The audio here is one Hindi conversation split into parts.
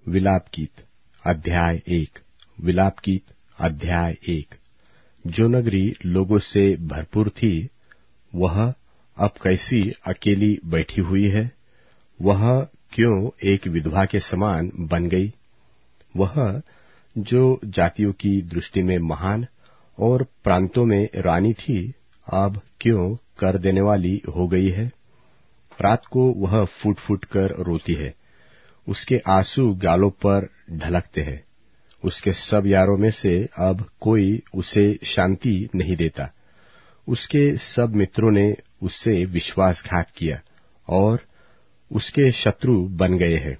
विलाप गीत अध्याय 1। विलाप गीत अध्याय 1। जो नगरी लोगों से भरपूर थी, वह अब कैसी अकेली बैठी हुई है। वह क्यों एक विधवा के समान बन गई। वह जो जातियों की दृष्टि में महान और प्रांतों में रानी थी, अब क्यों कर देने वाली हो गई है। रात को वह फूट फूट कर रोती है, उसके आंसू गालों पर ढलकते हैं। उसके सब यारों में से अब कोई उसे शांति नहीं देता। उसके सब मित्रों ने उससे विश्वासघात किया और उसके शत्रु बन गए हैं।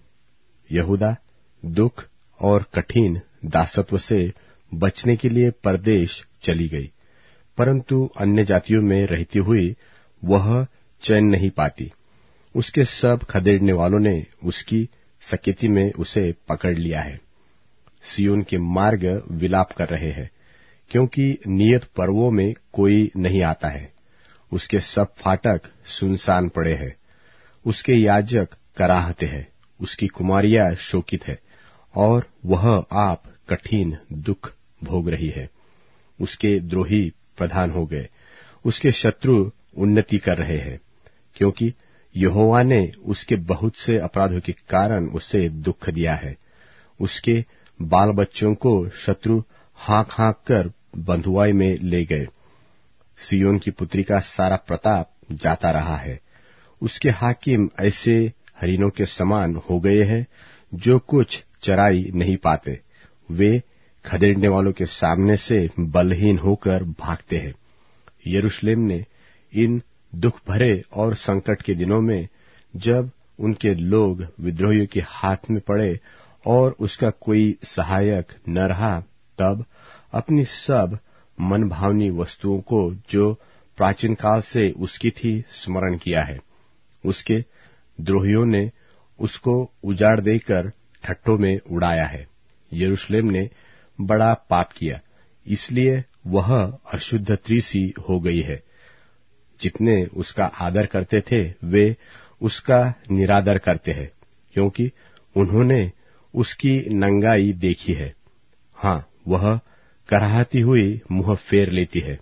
यहूदा दुख और कठिन दासत्व से बचने के लिए परदेश चली गई, परंतु अन्य जातियों में रहती हुई वह चैन नहीं पाती। उसके सब खदेड़ने वालों ने उसकी सकेती में उसे पकड़ लिया है। सिय्योन के मार्ग विलाप कर रहे हैं, क्योंकि नियत पर्वों में कोई नहीं आता है। उसके सब फाटक सुनसान पड़े हैं। उसके याजक कराहते हैं, उसकी कुमारियां शोकित है और वह आप कठिन दुख भोग रही है। उसके द्रोही प्रधान हो गए, उसके शत्रु उन्नति कर रहे हैं, क्योंकि यहोवा ने उसके बहुत से अपराधों के कारण उसे दुख दिया है। उसके बाल बच्चों को शत्रु हाँक हाँक कर बंधुआई में ले गए। सिय्योन की पुत्री का सारा प्रताप जाता रहा है। उसके हाकिम ऐसे हरिणों के समान हो गए हैं, जो कुछ चराई नहीं पाते। वे खदेड़ने वालों के सामने से बलहीन होकर भागते हैं। यरूशलेम ने इन दुख भरे और संकट के दिनों में, जब उनके लोग विद्रोहियों के हाथ में पड़े और उसका कोई सहायक न रहा, तब अपनी सब मनभावनी वस्तुओं को जो प्राचीन काल से उसकी थी स्मरण किया है। उसके द्रोहियों ने उसको उजाड़ देकर ठट्ठों में उड़ाया है। यरूशलेम ने बड़ा पाप किया, इसलिए वह अशुद्ध त्रिसी हो गई है। जितने उसका आदर करते थे, वे उसका निरादर करते हैं, क्योंकि उन्होंने उसकी नंगाई देखी है। हाँ, वह कराहती हुई मुंह फेर लेती है।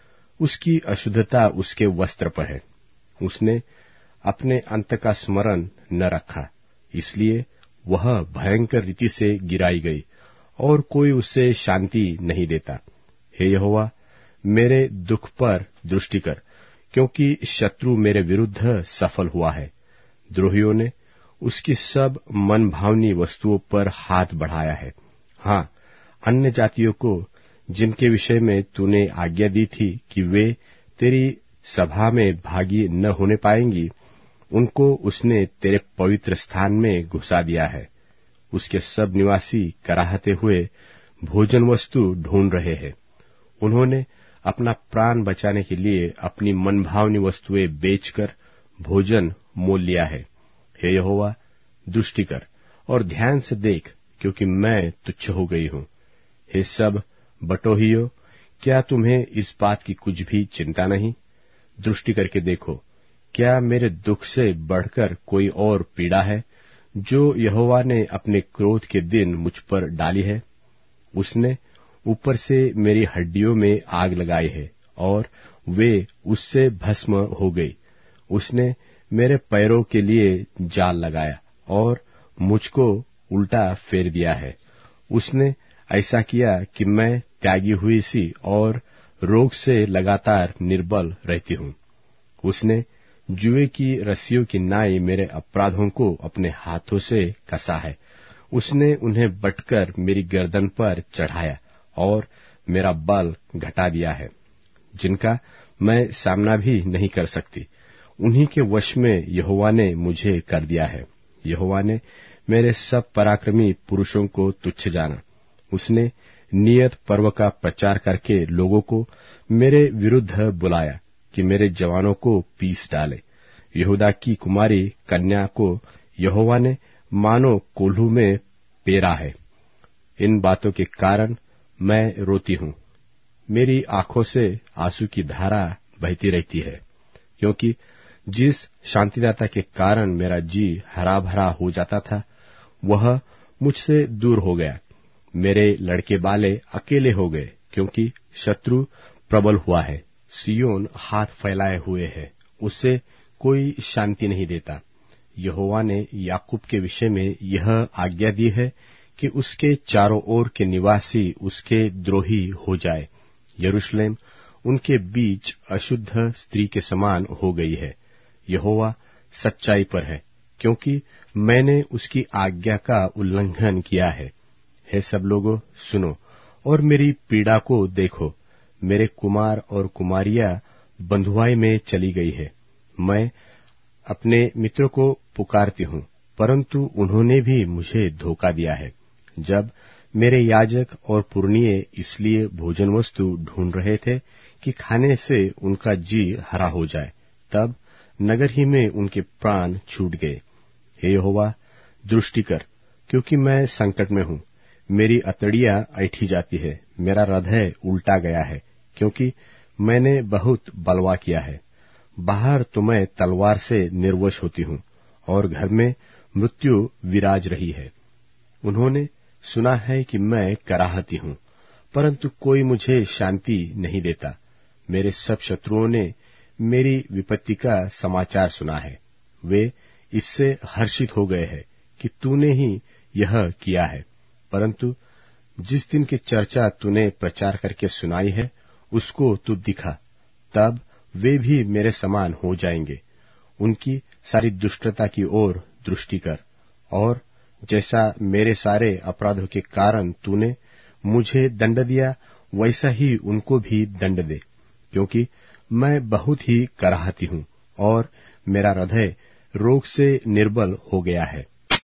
उसकी अशुद्धता उसके वस्त्र पर है। उसने अपने अंत का स्मरण न रखा, इसलिए वह भयंकर रीति से गिराई गई और कोई उसे शांति नहीं देता। हे यहोवा, मेरे दुख पर दृष्टि कर, क्योंकि शत्रु मेरे विरुद्ध सफल हुआ है। द्रोहियों ने उसकी सब मनभावनी वस्तुओं पर हाथ बढ़ाया है। हाँ, अन्य जातियों को, जिनके विषय में तूने आज्ञा दी थी कि वे तेरी सभा में भागी न होने पाएंगी, उनको उसने तेरे पवित्र स्थान में घुसा दिया है। उसके सब निवासी कराहते हुए भोजन वस्तु ढूंढ रहे हैं। उन्होंने अपना प्राण बचाने के लिए अपनी मनभावनी वस्तुएं बेचकर भोजन मोल लिया है। हे यहोवा, दृष्टि कर और ध्यान से देख, क्योंकि मैं तुच्छ हो गई हूँ। हे सब बटोहियों, क्या तुम्हें इस बात की कुछ भी चिंता नहीं? दृष्टि करके देखो, क्या मेरे दुख से बढ़कर कोई और पीड़ा है, जो यहोवा ने अपने क्रोध के दिन मुझ पर डाली है? उसने ऊपर से मेरी हड्डियों में आग लगाई है और वे उससे भस्म हो गई। उसने मेरे पैरों के लिए जाल लगाया और मुझको उल्टा फेर दिया है। उसने ऐसा किया कि मैं त्यागी हुई सी और रोग से लगातार निर्बल रहती हूँ। उसने जुए की रस्सियों की नाई मेरे अपराधों को अपने हाथों से कसा है। उसने उन्हें बटकर मेरी गर्दन पर चढ़ाया और मेरा बल घटा दिया है। जिनका मैं सामना भी नहीं कर सकती, उन्हीं के वश में यहोवा ने मुझे कर दिया है। यहोवा ने मेरे सब पराक्रमी पुरुषों को तुच्छ जाना। उसने नियत पर्व का प्रचार करके लोगों को मेरे विरुद्ध बुलाया कि मेरे जवानों को पीस डाले। यहूदा की कुमारी कन्या को यहोवा ने मानो कोल्हू में पेरा है। इन बातों के कारण मैं रोती हूँ। मेरी आंखों से आंसू की धारा बहती रहती है, क्योंकि जिस शांतिदाता के कारण मेरा जी हरा भरा हो जाता था, वह मुझसे दूर हो गया। मेरे लड़के बाले अकेले हो गए, क्योंकि शत्रु प्रबल हुआ है। सिय्योन हाथ फैलाए हुए है, उससे कोई शांति नहीं देता। यहोवा ने याकूब के विषय में यह आज्ञा दी है कि उसके चारों ओर के निवासी उसके द्रोही हो जाए। यरूशलेम उनके बीच अशुद्ध स्त्री के समान हो गई है। यहोवा सच्चाई पर है, क्योंकि मैंने उसकी आज्ञा का उल्लंघन किया है। हे सब लोगों, सुनो और मेरी पीड़ा को देखो। मेरे कुमार और कुमारियां बंधुआई में चली गई है। मैं अपने मित्रों को पुकारती हूँ, परंतु उन्होंने भी मुझे धोखा दिया है। जब मेरे याजक और पुरनिये इसलिए भोजन वस्तु ढूंढ रहे थे कि खाने से उनका जी हरा हो जाए, तब नगर ही में उनके प्राण छूट गए। हे यहोवा, दृष्टि कर, क्योंकि मैं संकट में हूँ। मेरी अतड़ियां ऐठी जाती है, मेरा हृदय उल्टा गया है, क्योंकि मैंने बहुत बलवा किया है। बाहर तो मैं तलवार से निर्वश होती हूँ, और घर में मृत्यु विराज रही है। उन्होंने सुना है कि मैं कराहती हूँ, परंतु कोई मुझे शांति नहीं देता। मेरे सब शत्रुओं ने मेरी विपत्ति का समाचार सुना है। वे इससे हर्षित हो गए हैं कि तूने ही यह किया है। परंतु जिस दिन की चर्चा तूने प्रचार करके सुनाई है, उसको तू दिखा, तब वे भी मेरे समान हो जाएंगे। उनकी सारी दुष्टता की ओर दृष्टि कर, और जैसा मेरे सारे अपराधों के कारण तूने मुझे दंड दिया, वैसा ही उनको भी दंड दे, क्योंकि मैं बहुत ही कराहती हूँ और मेरा हृदय रोग से निर्बल हो गया है।